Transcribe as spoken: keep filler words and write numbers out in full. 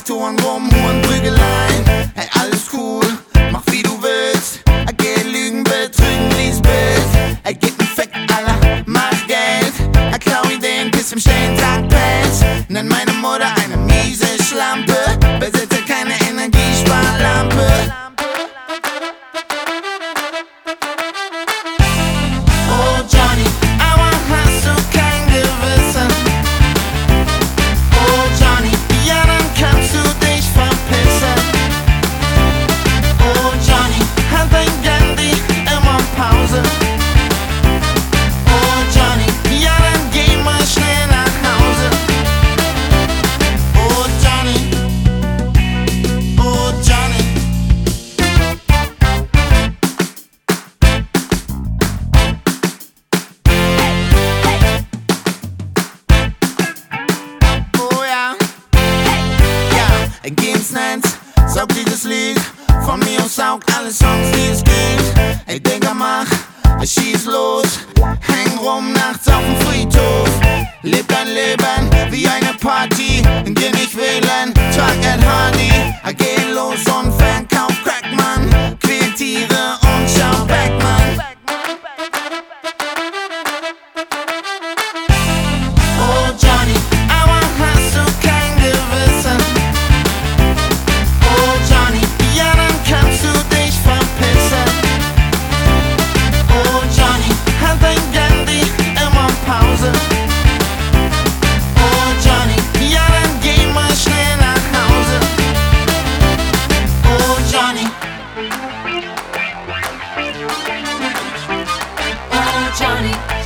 Traktoren, Rumhuren, Prügeleien. Hey, alles cool, mach wie du willst. Er geht lügen, betrügen, lies Bild. Er gibt 'n Fick, Allah, mach Geld. Er klau Ideen, bis im stillen Tag Pelz. Nenn meine Mutter eine miese Schlampe. Besitze keine Energiesparlampe. Oh Johnny, aber hast du kein Gewissen? Oh Johnny, ja dann kannst du dich verpissen. Oh Johnny, hat dein Gandhi immer Pause? Oh Johnny, ja dann geh mal schnell nach Hause. Oh Johnny, oh Johnny. Oh ja, ja, geh ins Netz, saug dieses Lied von mir und saug alle Songs, die es gibt. Ey Digga, mach, schieß los, häng rum nachts auf dem Friedhof. Leb dein Leben wie eine Party, geh nicht wählen, trag Ed Hardy. Geh los und verkauf Crack, Mann, quäl Tiere und schau back, Mann. Oh Johnny, aber hast du kein Gewissen? Oh Johnny, ja dann kannst du dich verpissen. Oh Johnny, hat dein Gandhi immer Pause? Oh Johnny, ja dann geh mal schnell nach Hause. Oh Johnny. Oh Johnny.